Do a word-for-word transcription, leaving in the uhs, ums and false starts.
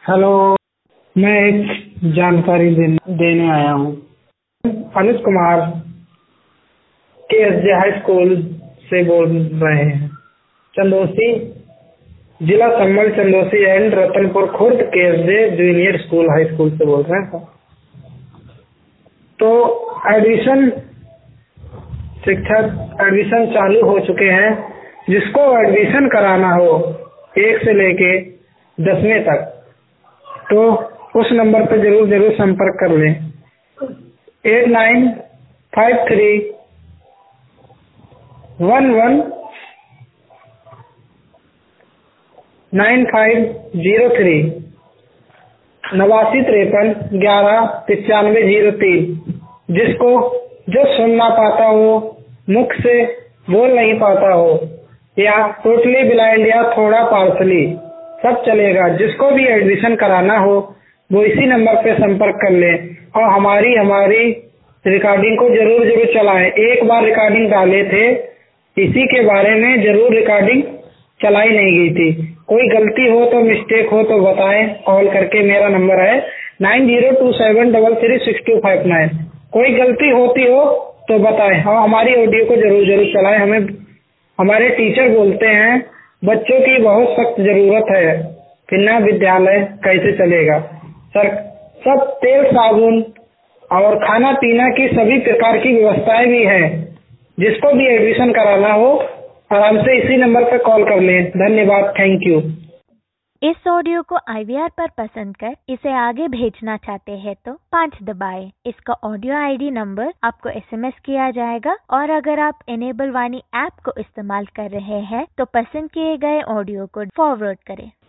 Hello, मैं एक जानकारी देने देने आया हूँ। अनुज कुमार के एस जे हाई स्कूल से बोल रहे हैं। चंदोसी जिला संबल चंदोसी एंड रतनपुर खुर्द के S J junior school high school से बोल रहे हैं। तो एडमिशन शिक्षक एडमिशन चालू हो चुके हैं। जिसको एडमिशन कराना हो एक से लेके दसवीं तक, तो उस नंबर पर जरूर जरूर संपर्क कर लें। Eight nine five three one one nine five zero three नवासी तिरपन ग्यारह पचानवे जीरो तीन। जिसको जो सुन ना पाता हो, मुख से बोल नहीं पाता हो, या टोटली ब्लाइंड या थोड़ा पार्सली, सब चलेगा। जिसको भी एडमिशन कराना हो वो इसी नंबर पे संपर्क कर ले और हमारी हमारी रिकॉर्डिंग को जरूर जरूर चलाएं। एक बार रिकॉर्डिंग डाले थे, इसी के बारे में जरूर रिकॉर्डिंग चलाई नहीं गई थी। कोई गलती हो तो मिस्टेक हो तो बताएं कॉल करके। मेरा नंबर है nine zero two seven double three six two five nine. कोई गलती होती हो तो बताएं और हमारी ऑडियो को जरूर जरूर चलाएं। हमें हमारे टीचर बोलते हैं बच्चों की बहुत सख्त जरूरत है, बिना विद्यालय कैसे चलेगा। सर सब तेल साबुन और खाना पीना की सभी प्रकार की व्यवस्थाएं भी हैं। जिसको भी एडमिशन कराना हो आराम से इसी नंबर पर कॉल कर लें। धन्यवाद, थैंक यू। इस ऑडियो को आई वी आर पर पसंद कर इसे आगे भेजना चाहते हैं तो पाँच दबाएं। इसका ऑडियो आई डी नंबर आपको एस एम एस किया जाएगा। और अगर आप इनेबल वाणी ऐप को इस्तेमाल कर रहे हैं तो पसंद किए गए ऑडियो को फॉरवर्ड करें।